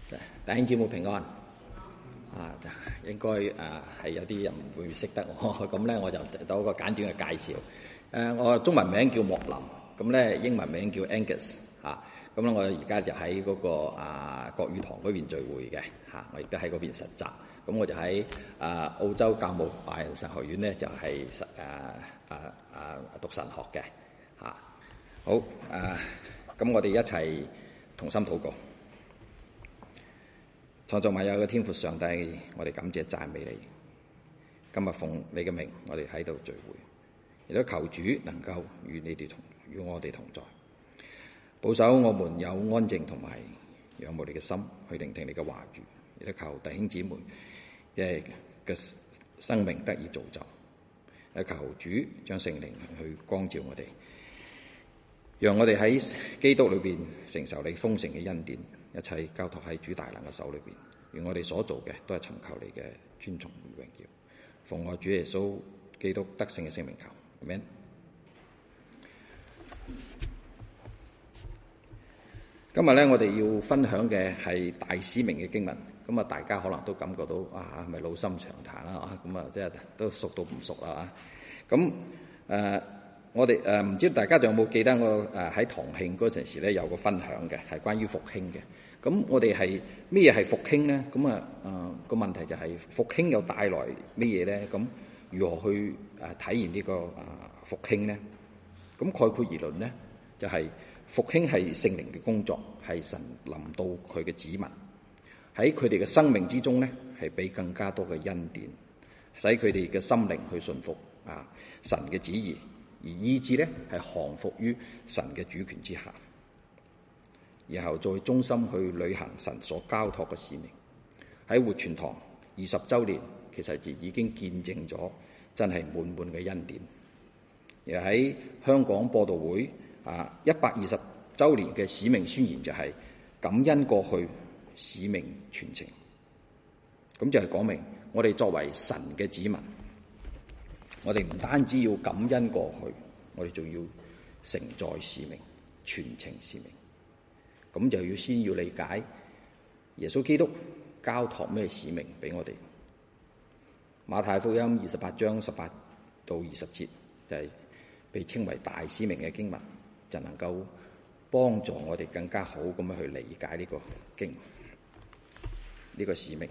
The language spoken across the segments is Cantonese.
弟兄姊妹平安應該係有啲人唔會識得我，咁咧我就做一個簡短嘅介紹。我中文名叫莫林，咁咧英文名叫 Angus 咁咧我而家就喺嗰個國語堂嗰邊聚會嘅我亦都喺嗰邊實習。咁我就喺澳洲教牧華人神學院咧就係讀神學嘅好咁我哋一齊同心禱告。創造萬有嘅天父上帝，我哋感謝讚美你。今日奉你嘅名，我哋喺度聚會，亦都求主能夠與我哋同在，保守我們有安靜同埋仰慕你嘅心去聆聽你嘅話語，亦都求弟兄姊妹嘅生命得以造就。亦求主將聖靈去光照我哋，讓我哋喺基督裏邊承受你豐盛嘅恩典。一切交託喺主大能嘅手裏邊，而我哋所做嘅都係尋求你嘅尊崇與榮耀。奉我主耶穌基督得勝嘅聖名求，阿們。今日咧，我哋要分享嘅係大使命嘅經文。咁大家可能都感覺到係咪老生常談啦？咁即係都熟到唔熟啦咁我哋唔知大家仲有冇記得我喺堂慶嗰陣時咧有個分享嘅，係關於復興嘅。咁我哋係咩係復興咧？咁個問題就係復興又帶來咩嘢咧？咁如何去體現呢個復興咧？咁概括而論咧，就係復興係聖靈嘅工作，係神臨到佢嘅子民喺佢哋嘅生命之中咧，係俾更加多嘅恩典，使佢哋嘅心靈去順服神嘅旨意。而意志咧係降服於神嘅主權之下，然後再忠心去履行神所交託嘅使命。喺活泉堂20週年，其實已經見證咗真係滿滿嘅恩典。而喺香港播道會120週年嘅使命宣言就係感恩過去，使命傳承。咁就係講明我哋作為神嘅子民，我哋唔單止要感恩過去，我哋仲要承載使命、傳承使命。咁就先要理解耶穌基督交託咩使命俾我哋。馬太福音28章18到20節就係被稱為大使命嘅經文，就能夠幫助我哋更加好咁樣去理解呢個經呢個使命。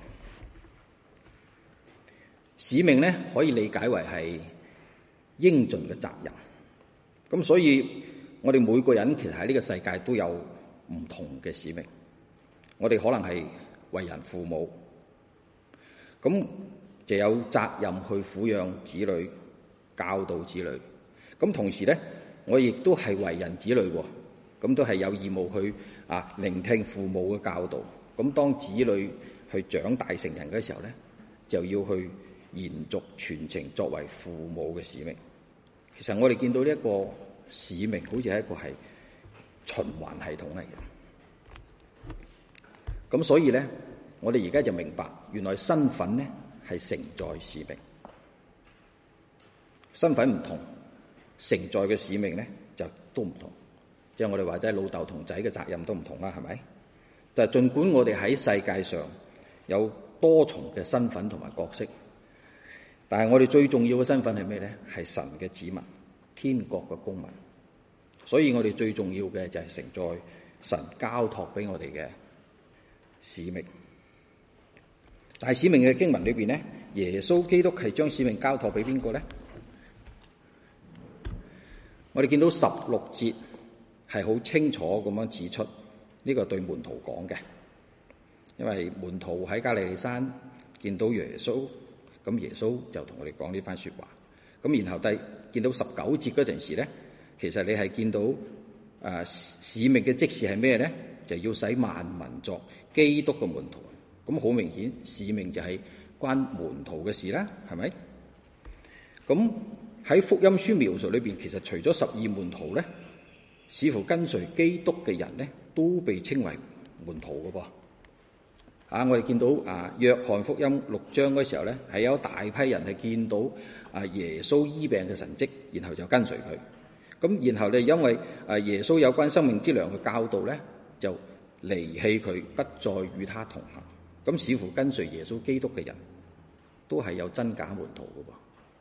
使命咧可以理解為係應盡嘅責任。咁所以我哋每個人其實喺呢個世界都有唔同嘅使命。我哋可能係為人父母，咁就有責任去撫養子女、教導子女。咁同時咧，我亦都係為人子女喎，咁都係有義務去聆聽父母嘅教導。咁當子女去長大成人嘅時候咧，就要去延續傳承作為父母嘅使命。其實我哋見到呢一個使命好似係一個係循環系統嚟嘅。咁所以咧，我哋而家就明白原來身份咧係承載使命。身份唔同，承載嘅使命咧就都唔同。即係我哋話齋老豆同仔嘅責任都唔同啦，係咪？就係儘管我哋喺世界上有多重嘅身份同埋角色，但係我哋最重要嘅身份係咩咧？係神嘅子民，天國嘅公民。所以我哋最重要嘅就係承載神交託俾我哋嘅使命。但係使命嘅經文裏邊咧，耶穌基督係將使命交託俾邊個咧？我哋見到16節係好清楚咁樣指出呢個對門徒講嘅，因為門徒喺加利利山見到耶穌。咁耶穌就同我哋講呢番說話。咁然後見到19節嗰陣時咧，其實你係見到使命嘅職事係咩咧？就要使萬民作基督嘅門徒。咁好明顯，使命就係關門徒嘅事啦，係咪？咁喺福音書描述裏邊，其實除咗12門徒咧，似乎跟隨基督嘅人咧，都被稱為門徒嘅噃。我哋見到約翰福音6章嗰時候咧，係有大批人係見到耶穌醫病嘅神蹟，然後就跟隨佢。咁然後咧，因為耶穌有關生命之糧嘅教導咧，就離棄佢，不再與他同行。咁似乎跟隨耶穌基督嘅人都係有真假門徒嘅噃。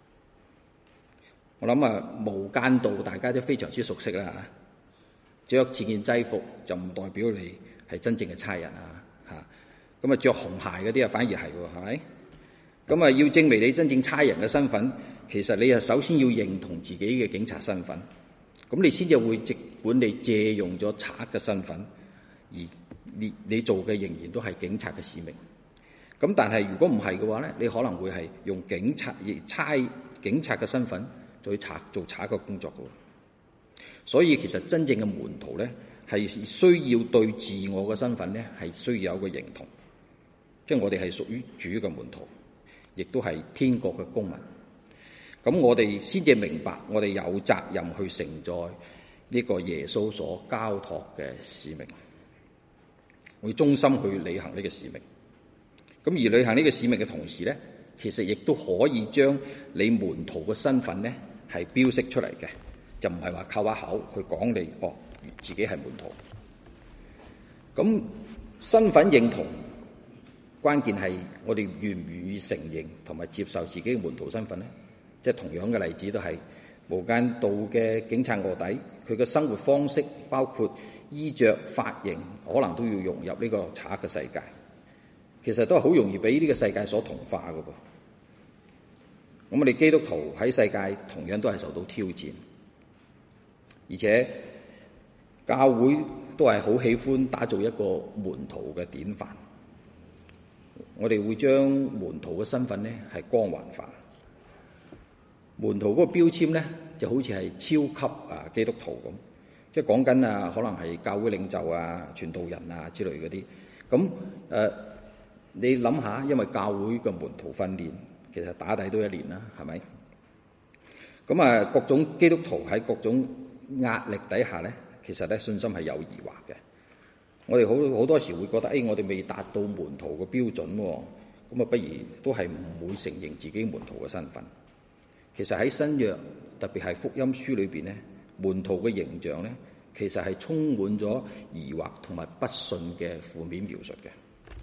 我諗啊，無間道大家都非常之熟悉啦嚇，着似件制服就唔代表你係真正嘅差人啊嚇。咁啊着紅鞋嗰啲啊反而係喎，係咪？咁啊要證明你真正差人嘅身份，其實你啊首先要認同自己嘅警察身份，咁你先至會藉管你借用咗賊嘅身份，而你做嘅仍然都係警察嘅使命。咁但係如果唔係嘅話咧，你可能會係用警察嘅身份做賊嘅工作嘅。所以其實真正嘅門徒咧，係需要對自我嘅身份咧係需要有個認同，即係我哋係屬於主嘅門徒，亦都係天國嘅公民。咁我哋先至明白，我哋有責任去承載呢個耶穌所交託嘅使命，會忠心去履行呢個使命。咁而履行呢個使命嘅同時咧，其實亦都可以將你門徒嘅身份咧係標識出嚟嘅，就唔係話靠把口去講你自己係門徒。咁身份認同關鍵係我哋願唔願意承認同埋接受自己嘅門徒身份咧？即係同樣嘅例子都係無間道嘅警察臥底，佢嘅生活方式包括衣着、髮型，可能都要融入呢個賊嘅世界。其實都係好容易俾呢個世界所同化嘅噃。咁我哋基督徒喺世界同樣都係受到挑戰，而且教會都係好喜歡打造一個門徒嘅典範。我哋會將門徒嘅身份咧係光環化。門徒嗰個標籤咧就好似係超級基督徒咁，即係講緊可能係教會領袖傳道人之類嗰啲。咁你諗下，因為教會嘅門徒訓練其實打底都1年啦，係咪？咁各種基督徒喺各種壓力底下咧，其實咧信心係有疑惑嘅。我哋好多時會覺得，我哋未達到門徒嘅標準喎，咁不如都係唔會承認自己門徒嘅身份。其實喺新約，特別係福音書裏邊咧，門徒嘅形象咧，其實係充滿咗疑惑同埋不信嘅負面描述嘅。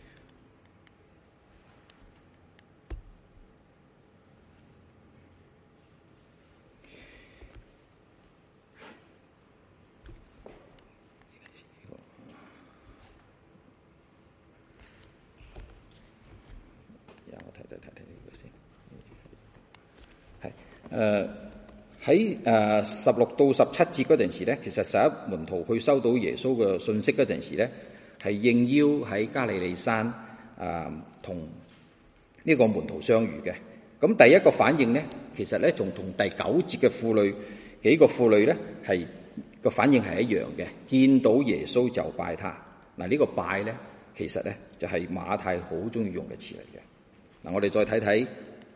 喺16到17節嗰陣時咧，其實11門徒去收到耶穌嘅信息嗰陣時咧，係應邀喺加利利山同呢個門徒相遇嘅。咁第一個反應咧，其實咧仲同第9節嘅幾個婦女咧係個反應係一樣嘅，見到耶穌就拜他。呢個拜咧，其實咧就係馬太好中意用嘅詞嚟嘅。我哋再睇睇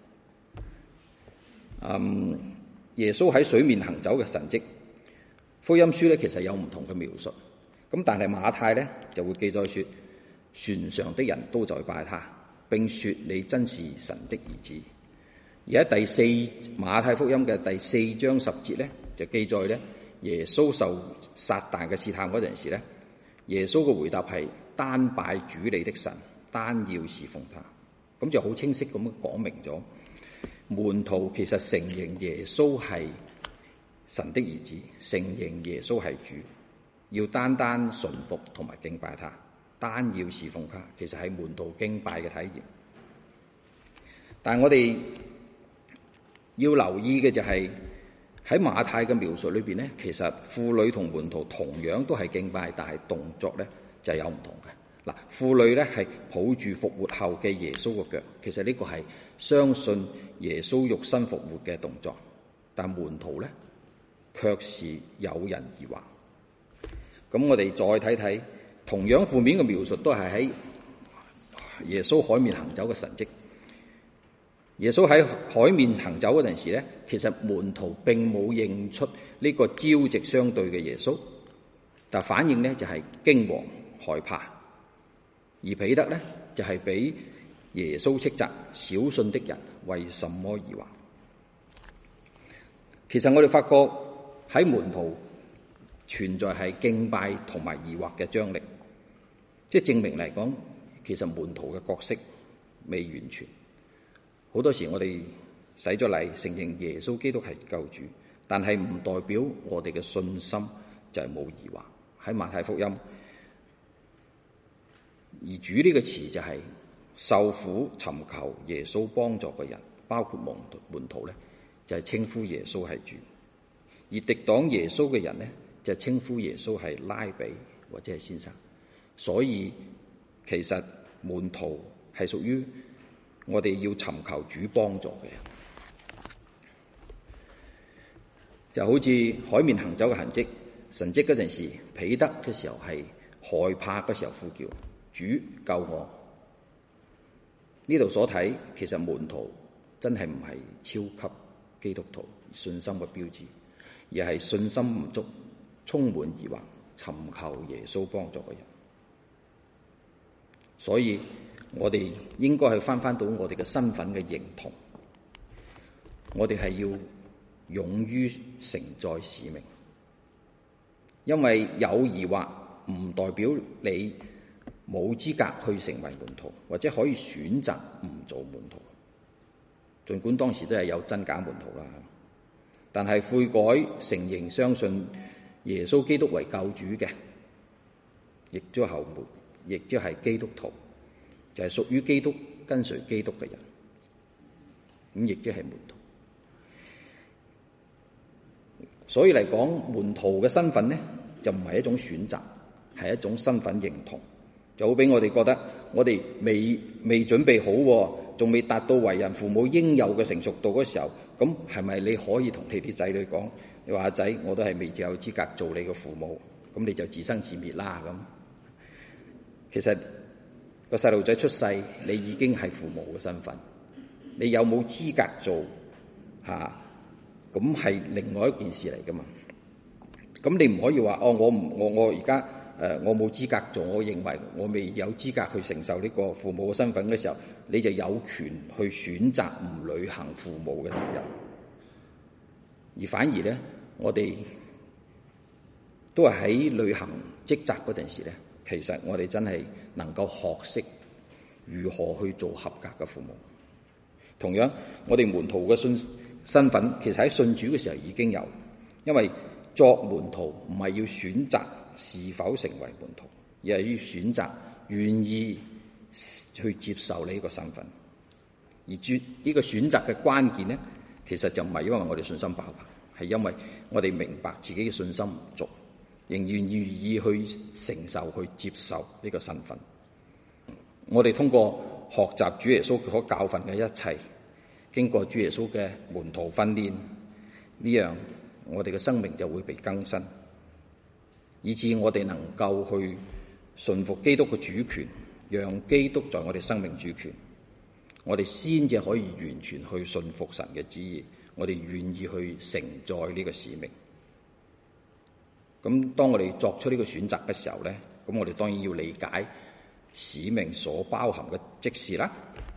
耶穌喺水面行走嘅神蹟，福音書咧其實有唔同嘅描述，咁但係馬太咧就會記載說，船上的人都在拜他，並說你真是神的兒子。而喺馬太福音嘅第4章10節咧，就記載咧耶穌受撒旦嘅試探嗰陣時咧，耶穌嘅回答係單拜主你的神，單要侍奉他。咁就好清晰咁樣講明咗，門徒其實承認耶穌係神的兒子，承認耶穌係主，要單單順服同埋敬拜他，單要侍奉他，其實係門徒敬拜嘅體驗。但係我哋要留意嘅就係喺馬太嘅描述裏邊咧，其實婦女同門徒同樣都係敬拜，但係動作咧就有唔同嘅。婦女咧係抱住復活後嘅耶穌個腳，其實呢個係相信耶穌肉身復活嘅動作，但門徒咧卻是有人疑惑。咁我哋再睇睇同樣負面嘅描述，都係喺耶穌海面行走嘅神蹟。耶穌喺海面行走嗰陣時咧，其實門徒並冇認出呢個朝夕相對嘅耶穌，但反應咧就係驚惶害怕。而彼得咧就係俾耶穌斥責，小信的人為什麼疑惑？其實我哋發覺喺門徒存在係敬拜同埋疑惑嘅張力。 即係證明嚟講，其實門徒嘅角色未完全。好多時我哋洗咗禮，承認耶穌基督係救主，但係唔代表我哋嘅信心就係冇疑惑。喺馬太福音，而主呢個詞就係受苦尋求耶穌幫助嘅人，包括門徒咧，就係稱呼耶穌係主；而敵擋耶穌嘅人咧，就係稱呼耶穌係拉比或者係先生。所以其實門徒係屬於我哋要尋求主幫助嘅人，就好似海面行走嘅痕跡、神跡嗰陣時，彼得嘅時候係害怕嘅時候呼叫主救我。呢度所睇，其實門徒真係唔係超級基督徒信心嘅標誌，而係信心唔足、充滿疑惑、尋求耶穌幫助嘅人。所以我哋應該係翻到我哋嘅身份嘅認同，我哋係要勇於承載使命，因為有疑惑唔代表你冇資格去成為門徒，或者可以選擇唔做門徒。儘管當時都係有真假門徒啦，但係悔改、承認、相信耶穌基督為救主嘅，亦都係基督徒，就係屬於基督、跟隨基督嘅人，咁亦即係門徒。所以嚟講，門徒嘅身份咧，就唔係一種選擇，係一種身份認同。就好俾我哋覺得，我哋未準備好，仲未達到為人父母應有嘅成熟度嗰時候，咁係咪你可以同你啲仔女講，你話阿仔，我都係未有資格做你嘅父母，咁你就自生自滅啦咁。其實個細路仔出世，你已經係父母嘅身份，你有冇資格做咁係另外一件事嚟噶嘛。咁你唔可以話我而家我冇資格做，我認為我未有資格去承受呢個父母嘅身份嘅時候，你就有權去選擇唔履行父母嘅責任。而反而咧，我哋都係喺履行職責嗰陣時咧，其實我哋真係能夠學識如何去做合格嘅父母。同樣，我哋門徒嘅身份其實喺信主嘅時候已經有，因為作門徒唔係要選擇是否成為門徒，而係要選擇願意去接受呢個身份。而呢個選擇嘅關鍵咧，其實就唔係因為我哋信心飽滿，係因為我哋明白自己嘅信心唔足，仍然願意去承受、去接受呢個身份。我哋通過學習主耶穌所教訓嘅一切，經過主耶穌嘅門徒訓練，呢樣我哋嘅生命就會被更新，以致我哋能夠去順服基督嘅主權，讓基督在我哋生命主權，我哋先至可以完全去順服神嘅旨意，我哋願意去承載呢個使命。咁當我哋作出呢個選擇嘅時候咧，咁我哋當然要理解使命所包含嘅職事啦。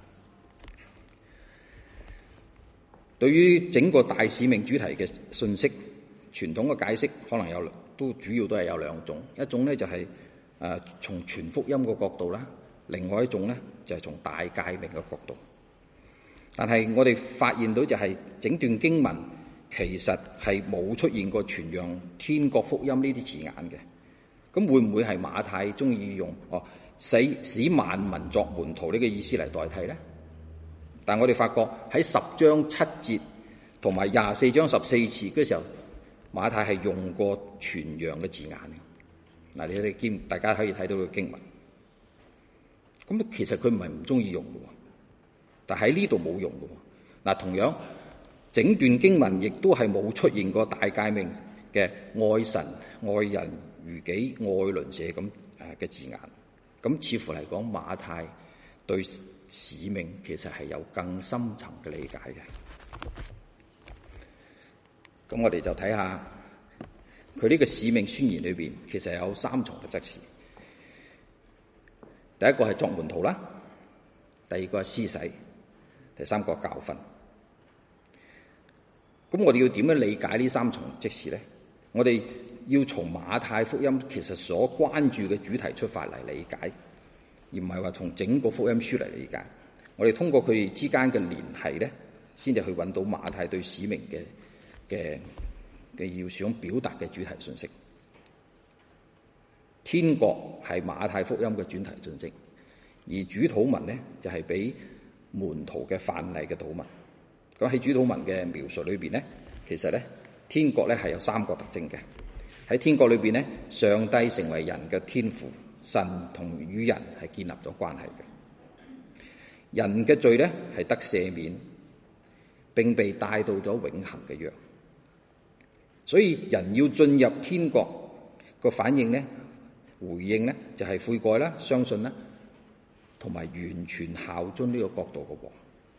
對於整個大使命主題嘅信息，傳統嘅解釋可能主要都係有兩種，一種咧就係從傳福音嘅角度啦，另外一種咧就係從大誡命嘅角度。但係我哋發現到就係整段經文其實係冇出現過傳揚天國福音呢啲字眼嘅。咁會唔會係馬太中意用使萬民作門徒呢個意思嚟代替咧？但我哋發覺喺10章7節同埋24章14節嘅時候，馬太係用過傳揚嘅字眼嘅。嗱，你哋大家可以睇到個經文。咁其實佢唔係唔中意用嘅，但喺呢度冇用嘅。嗱，同樣整段經文亦都係冇出現過大誡命嘅愛神、愛人如己、愛鄰舍咁嘅字眼。咁似乎嚟講，馬太對使命其實係有更深層嘅理解嘅。咁我哋就睇下佢呢個使命宣言裏邊，其實有3重嘅職事。第一個係作門徒啦，第二個係施洗，第三個教訓。咁我哋要點樣理解呢3重職事咧？我哋要從馬太福音其實所關注嘅主題出發嚟理解，而唔係話從整個福音書嚟理解。我哋通過佢哋之間嘅聯繫咧，先至去揾到馬太對使命嘅要想表達嘅主題信息。天國係馬太福音嘅主題信息，而主禱文咧就係俾門徒嘅範例嘅禱文。咁喺主禱文嘅描述裏邊咧，其實咧天國咧係有三個特徵嘅。喺天國裏邊咧，上帝成為人嘅天父，神同與人係建立咗關係嘅。人嘅罪咧係得赦免，並被帶到咗永恆嘅約。所以人要進入天國個反應咧，回應咧就係悔改啦、相信啦，同埋完全效忠呢個國度嘅王。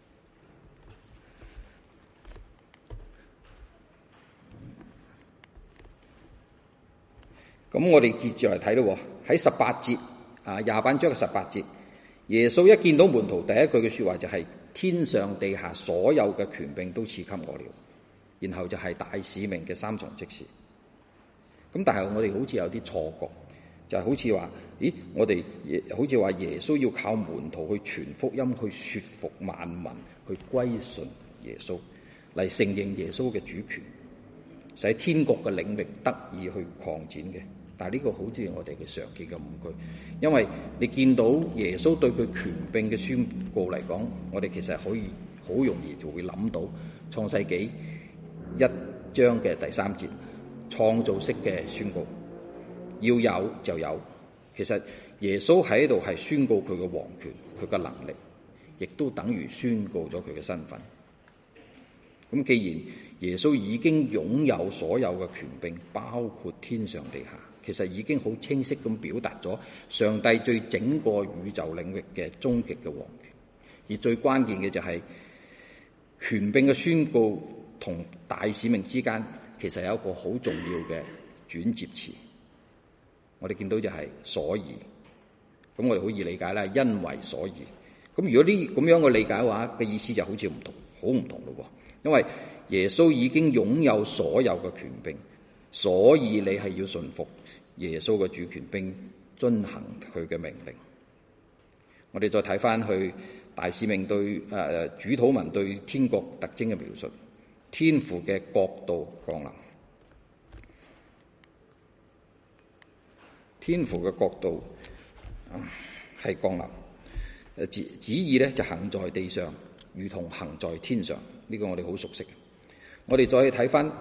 咁我哋接住嚟睇咯，喺18節28章嘅18節，耶穌一見到門徒，第一句嘅說話就係天上地下所有嘅權柄都賜給我了。然後就係大使命嘅三重職事。咁但係我哋好似有啲錯覺，就係好似話，我哋好似話耶穌要靠門徒去傳福音，去說服萬民去歸順耶穌，嚟承認耶穌嘅主權，使天國嘅領域得以去擴展嘅。但係呢個好似我哋嘅常見嘅誤區，因為你見到耶穌對佢權柄嘅宣告嚟講，我哋其實可以好容易就會諗到創世紀1章嘅第3節，創造式嘅宣告，要有就有。其實耶穌喺度係宣告佢嘅王權，佢嘅能力，亦都等於宣告咗佢嘅身份。咁既然耶穌已經擁有所有嘅權柄，包括天上地下，其實已經好清晰咁表達咗上帝對整個宇宙領域嘅終極嘅王權。而最關鍵嘅就係權柄嘅宣告同大使命之間，其實有一個好重要嘅轉接詞。我哋見到就係所以，咁我哋好易理解啦，因為所以。咁如果呢咁樣嘅理解嘅話，嘅意思就好似唔同，好唔同咯。因為耶穌已經擁有所有嘅權柄，所以你係要順服耶穌嘅主權，並遵行佢嘅命令。我哋再睇翻去大使命對主禱文對天國特徵嘅描述，天父嘅國度降臨，天父嘅國度係降臨，旨意咧就行在地上，如同行在天上。呢個我哋好熟悉嘅。我哋再去睇翻，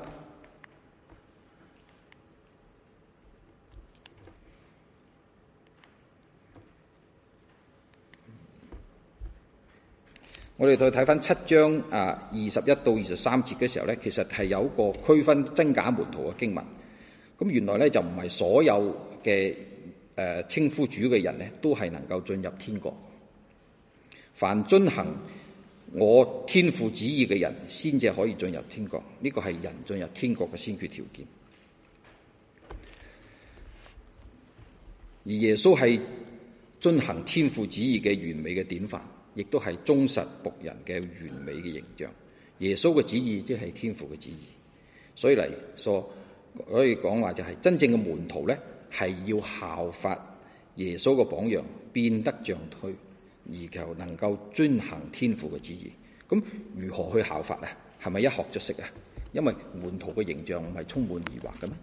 我哋再睇翻7章21到23節嘅時候咧，其實係有一個區分真假門徒嘅經文。咁原來咧就唔係所有嘅稱呼主嘅人咧，都係能夠進入天國。凡遵行我天父旨意嘅人，先至可以進入天國。呢個係人進入天國嘅先決條件。而耶穌係遵行天父旨意嘅完美嘅典範，亦都係忠實僕人嘅完美嘅形象。耶穌嘅旨意即係天父嘅旨意，所以嚟說可以講話就係真正嘅門徒咧，係要效法耶穌嘅榜樣，變得像佢，而求能夠遵行天父嘅旨意。咁如何去效法啊？係咪一學就識啊？因為門徒嘅形象唔係充滿疑惑嘅咩？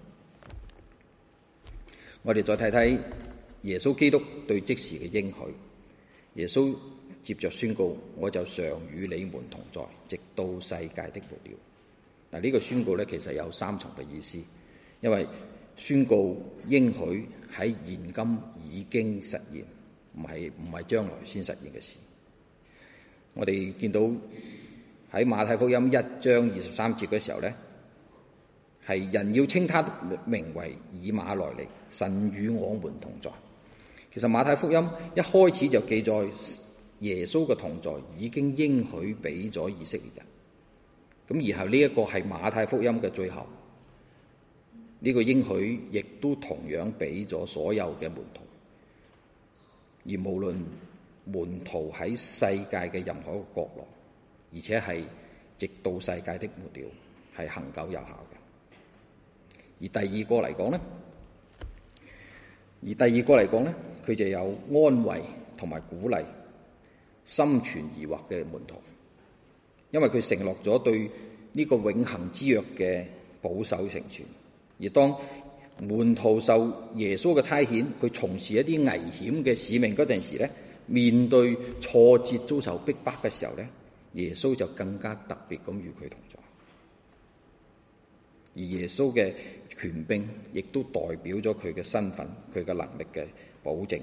我哋再睇睇耶穌基督對即時嘅應許。耶穌接着宣告：我就常與你們同在，直到世界的末了。嗱，呢個宣告咧，其實有3重嘅意思。因為宣告應許喺現今已經實現，唔係將來先實現嘅事。我哋見到喺馬太福音1章23節嘅時候咧，係人要稱他的名為以馬內利，神與我們同在。其實馬太福音一開始就記載耶穌嘅同在已經應許俾咗以色列人。咁然後呢一個係馬太福音嘅最後，呢個應許亦都同樣俾咗所有嘅門徒。而無論門徒喺世界嘅任何一個角落，而且係直到世界的末了，係恆久有效嘅。 而第二個嚟講呢，佢就有安慰同埋鼓勵心存疑惑嘅門徒，因為佢承諾咗對呢個永恆之約嘅保守成全。而當門徒受耶穌嘅差遣，佢從事一啲危險嘅使命嗰陣時咧，面對挫折、遭受逼迫嘅時候咧，耶穌就更加特別咁與佢同在。而耶穌嘅權柄亦都代表咗佢嘅身份、佢嘅能力嘅保證。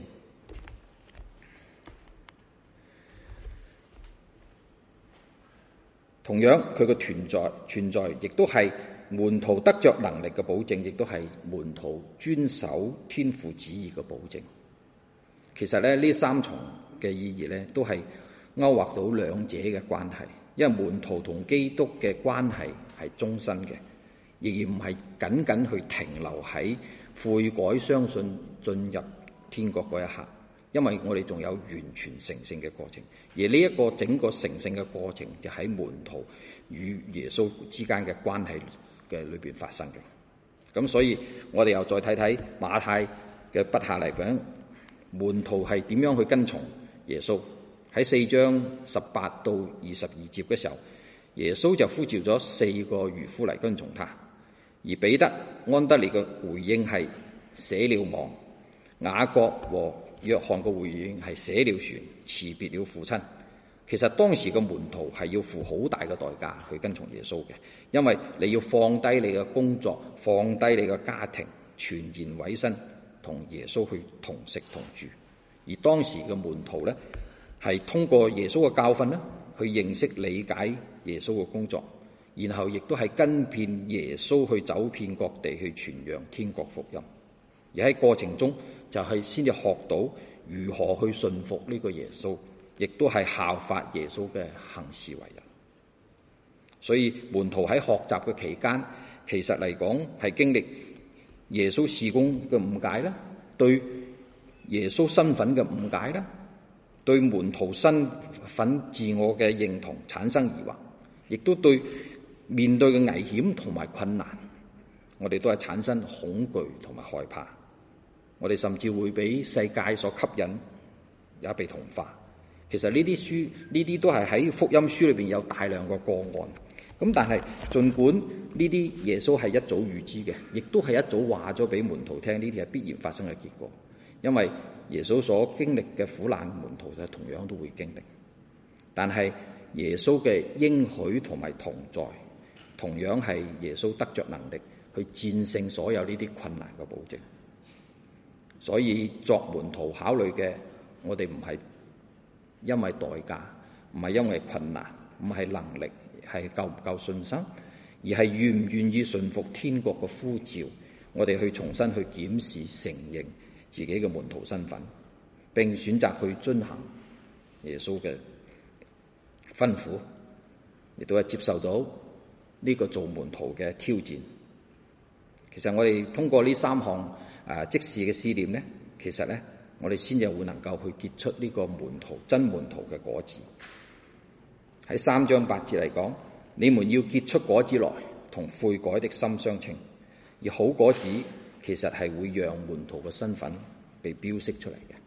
同樣，佢嘅存在亦都係門徒得着能力嘅保證，亦都係門徒遵守天父旨意嘅保證。其實咧，呢三重嘅意義咧，都係勾畫到兩者嘅關係。因為門徒同基督嘅關係係終身嘅，而唔係僅僅去停留喺悔改相信進入天國嗰一刻。因為我哋仲有完全成聖嘅過程，而呢一個整個成聖嘅過程就喺門徒與耶穌之間嘅關係嘅裏邊發生嘅。咁所以我哋又再睇睇馬太嘅筆下嚟講，門徒係點樣去跟從耶穌。喺4章18到22節嘅時候，耶穌就呼召咗4個漁夫嚟跟從他，而彼得、安德烈嘅回應係捨了網，雅各和約翰嘅回應係捨了船，辭別了父親。其實當時嘅門徒係要付好大嘅代價去跟從耶穌嘅，因為你要放低你嘅工作，放低你嘅家庭，全然委身同耶穌去同食同住。而當時嘅門徒呢，係通過耶穌嘅教訓呢，去認識理解耶穌嘅工作，然後亦都係跟遍耶穌去走遍各地去傳揚天國福音。而喺過程中就係先至學到如何去信服呢個耶穌，亦都係效法耶穌嘅行事為人。所以門徒喺學習嘅期間，其實嚟講係經歷耶穌事工嘅誤解啦，對耶穌身份嘅誤解啦，對門徒身份自我嘅認同產生疑惑，亦都對面對嘅危險同埋困難，我哋都係產生恐懼同埋害怕。我哋甚至會俾世界所吸引，也被同化。其實呢啲都係喺福音書裏邊有大量個案。咁但係儘管呢啲耶穌係一早預知嘅，亦都係一早話咗俾門徒聽，呢啲係必然發生嘅結果。因為耶穌所經歷嘅苦難，門徒就同樣都會經歷。但係耶穌嘅應許同埋同在，同樣係耶穌得着能力去戰勝所有呢啲困難嘅保證。所以作門徒考慮嘅，我哋唔係因為代價，唔係因為困難，唔係能力，係夠唔夠信心，而係願唔願意順服天國嘅呼召。我哋去重新去檢視、承認自己嘅門徒身份，並選擇去遵行耶穌嘅吩咐，亦都係接受到呢個做門徒嘅挑戰。其實我哋通過呢3項即時嘅試驗呢，其實呢，我哋先至會能夠去結出呢個真門徒嘅果子。喺3章8節嚟講，你們要結出果子來，同悔改的心相稱。而好果子其實係會讓門徒嘅身份被標識出嚟嘅。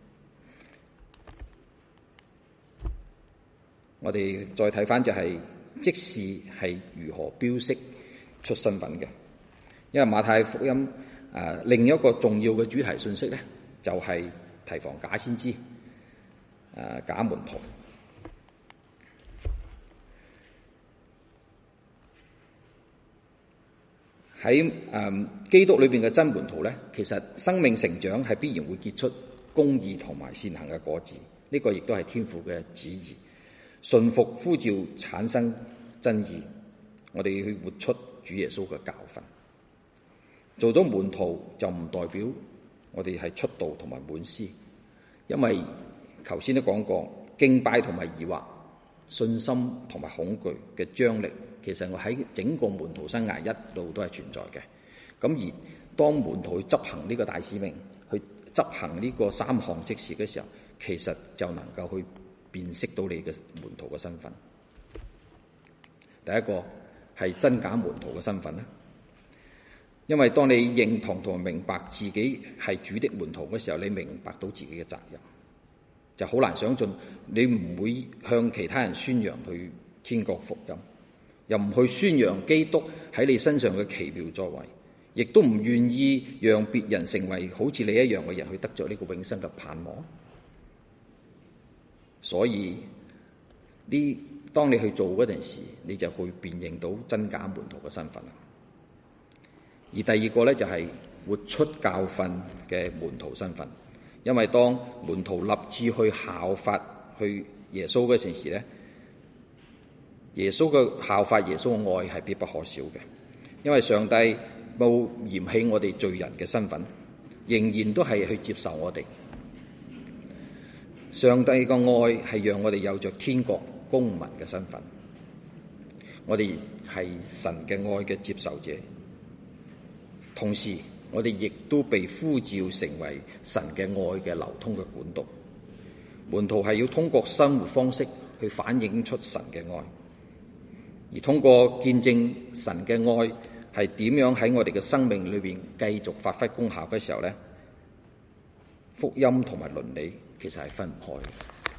我哋再睇翻就係即時係如何標識出身份嘅。因為馬太福音另一個重要嘅主題信息咧，就係提防假先知、假門徒。喺基督裏邊嘅真門徒咧，其實生命成長係必然會結出公義同埋善行嘅果子。呢個亦都係天父嘅旨意。順服呼召產生真義，我哋要去活出主耶穌嘅教訓。做咗門徒就唔代表我哋係出道同埋滿師，因為頭先都講過，敬拜同埋疑惑、信心同埋恐懼嘅張力，其實我喺整個門徒生涯一路都係存在嘅。咁而當門徒去執行呢個大使命，去執行呢個3項職事嘅時候，其實就能夠去辨識到你嘅門徒嘅身份。第一個係真假門徒嘅身份咧。 因為當你認同同埋明白自己係主的門徒嘅時候，你明白到自己嘅責任，就好難想象你唔會向其他人宣揚去天國福音，又唔去宣揚基督喺你身上嘅奇妙作為，亦都唔願意讓別人成為好似你一樣嘅人去得着呢個永生嘅盼望。所以當你去做嗰陣時，你就去辨認到真假門徒嘅身份。而第二個咧就係活出教訓嘅門徒身份，因為當門徒立志去效法去耶穌嗰陣時咧，耶穌嘅效法耶穌嘅愛係必不可少嘅，因為上帝冇嫌棄我哋罪人嘅身份，仍然都係去接受我哋。上帝嘅愛係讓我哋有着天國公民嘅身份，我哋係神嘅愛嘅接受者。同時，我哋亦都被呼召成為神嘅愛嘅流通嘅管道。門徒係要通過生活方式去反映出神嘅愛，而通過見證神嘅愛係點樣喺我哋嘅生命裏邊繼續發揮功效嘅時候咧，福音同埋倫理其實係分唔開嘅。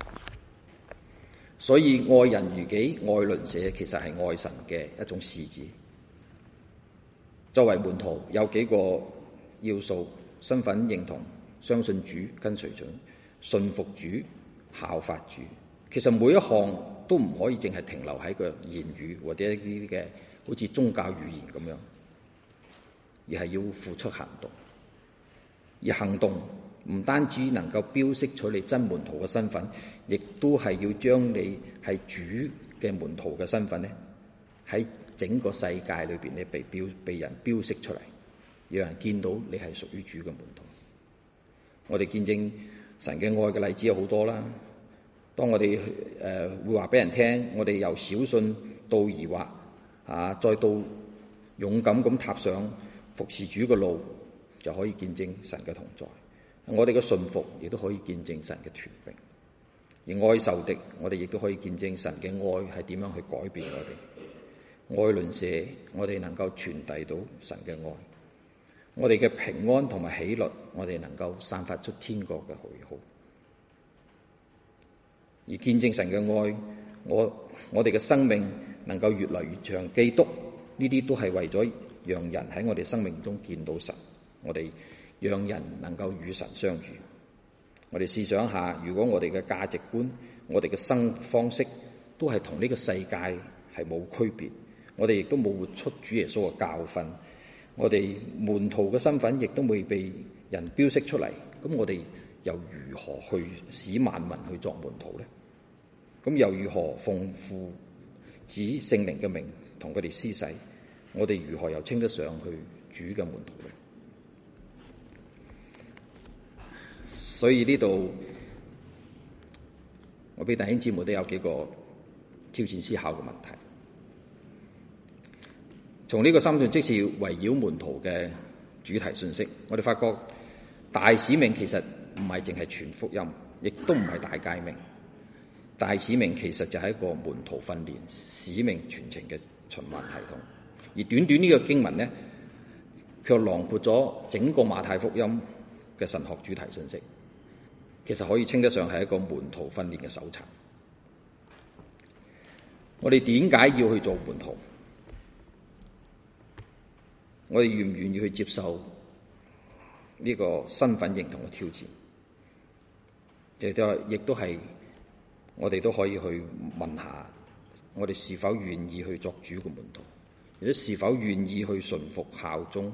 所以愛人如己、愛鄰舍其實係愛神嘅一種示指。作為門徒有幾個要素：身份認同、相信主、跟隨主、信服主、效法主。其實每一項都唔可以淨係停留喺個言語或者一啲嘅好似宗教語言咁樣，而係要付出行動。而行動唔單止能夠標識出你真門徒嘅身份，亦都係要將你係主嘅門徒嘅身份咧，喺整個世界裏邊咧被人標識出嚟，讓人見到你係屬於主嘅門徒。我哋見證神嘅愛嘅例子有好多啦。當我哋會話俾人聽，我哋由小信到疑惑再到勇敢咁踏上服侍主嘅路，就可以見證神嘅同在。我哋嘅信服亦都可以見證神嘅權柄，而愛仇敵，我哋亦都可以見證神嘅愛係點樣去改變我哋。愛鄰舍，我哋能夠傳遞到神嘅愛，我哋嘅平安同埋喜樂，我哋能夠散發出天國嘅美好。而見證神嘅愛，我哋嘅生命能夠越嚟越像基督，呢啲都係為咗讓人喺我哋生命中見到神，我哋讓人能夠與神相遇。我哋試想下，如果我哋嘅價值觀、我哋嘅生活方式都係同呢個世界係冇區別，我哋亦都冇活出主耶穌嘅教訓，我哋門徒嘅身份亦都未被人標識出嚟，咁我哋又如何去使萬民去作門徒呢？咁又如何奉父子聖靈嘅名同佢哋施洗？我哋如何又稱得上去主嘅門徒呢？所以呢度我俾弟兄姊妹都有幾個挑戰思考嘅問題。從呢個三段即是圍繞門徒嘅主題信息，我哋發覺大使命其實唔係淨係傳福音，亦都唔係大誡命。大使命其實就係一個門徒訓練、使命傳承嘅循環系統。而短短呢個經文呢，卻囊括咗整個馬太福音嘅神學主題信息。其實可以稱得上係一個門徒訓練嘅手冊。我哋點解要去做門徒？我哋願唔願意去接受呢個身份認同嘅挑戰？亦都係我哋都可以去問下，我哋是否願意去作主嘅門徒，或者是否願意去順服效忠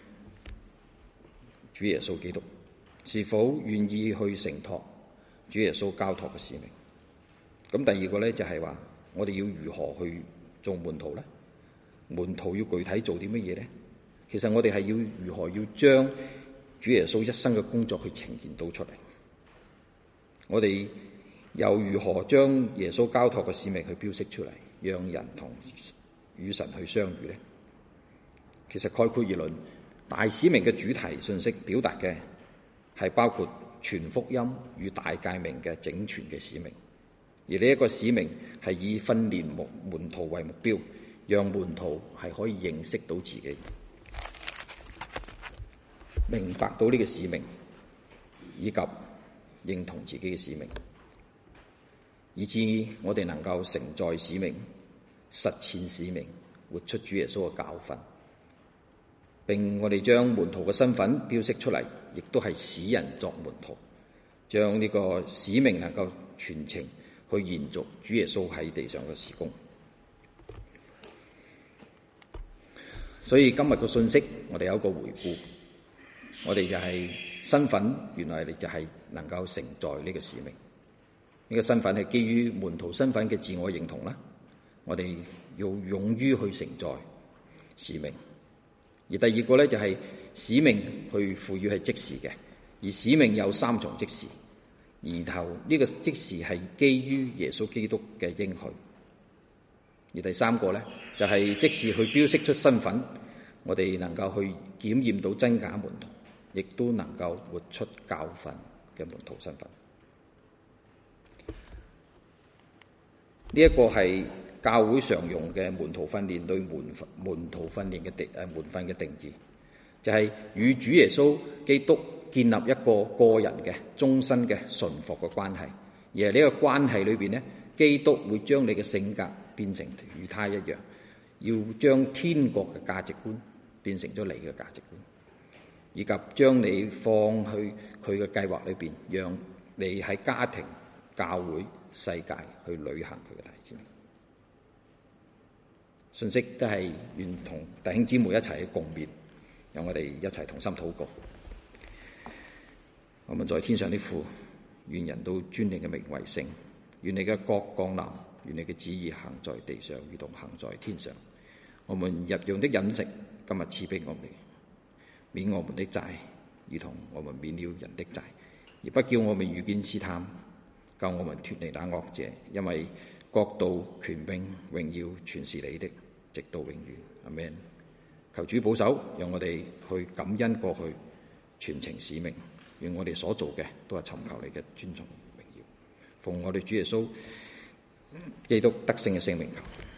主耶穌基督？是否願意去承托主耶穌交託嘅使命？咁第二個咧就係話，我哋要如何去做門徒咧？門徒要具體做啲乜嘢咧？其實我哋係要如何要將主耶穌一生嘅工作去呈現到出嚟？我哋又如何將耶穌交託嘅使命去標識出嚟，讓人同與神去相遇咧？其實概括而論，大使命嘅主題信息表達嘅係包括傳福音與大誡命嘅整全嘅使命，而呢一個使命係以訓練門徒為目標，讓門徒係可以認識到自己。 明白到呢個使命，以及認同自己嘅使命，以致我哋能夠承載使命、實踐使命、活出主耶穌嘅教訓，並我哋將門徒嘅身份標識出嚟，亦都係使人作門徒，將呢個使命能夠傳承去延續主耶穌喺地上嘅事工。所以今日嘅信息，我哋有一個回顧，我哋就係身份，原來你就係能夠承載呢個使命。呢個身份係基於門徒身份嘅自我認同啦，我哋要勇於去承載使命。而第二個咧就係使命去賦予係即時嘅，而使命有三重即時，然後呢個即時係基於耶穌基督嘅應許。而第三個咧就係即時去標識出身份，我哋能夠去檢驗到真假門徒，亦都能夠活出教訓嘅門徒身份。呢一個係教會常用嘅門徒訓練對門徒訓練嘅門訓嘅定義，就係與主耶穌基督建立一個個人嘅終身嘅順服嘅關係。而係呢個關係裏邊咧，基督會將你嘅性格變成與他一樣，要將天國嘅價值觀變成咗你嘅價值觀，以及將你放去佢嘅計劃裏邊，讓你喺家庭、教會、世界去履行佢嘅大使命。信息都係願同弟兄姊妹一齊去共勉，讓我哋一齊同心禱告。我們在天上的父，願人都尊你嘅名為聖，願你嘅國降臨，願你嘅旨意行在地上，如同行在天上。我們日用的飲食，今日賜俾我們，免我們的債，如同我們免了人的債，而不叫我們遇見試探，救我們脫離那惡者，因為國度、權柄、榮耀全是你的，直到永遠。阿們。求主保守，讓我哋去感恩過去，傳承使命，願我哋所做嘅都係尋求你嘅尊重榮耀，奉我哋主耶穌基督得勝嘅聖名求。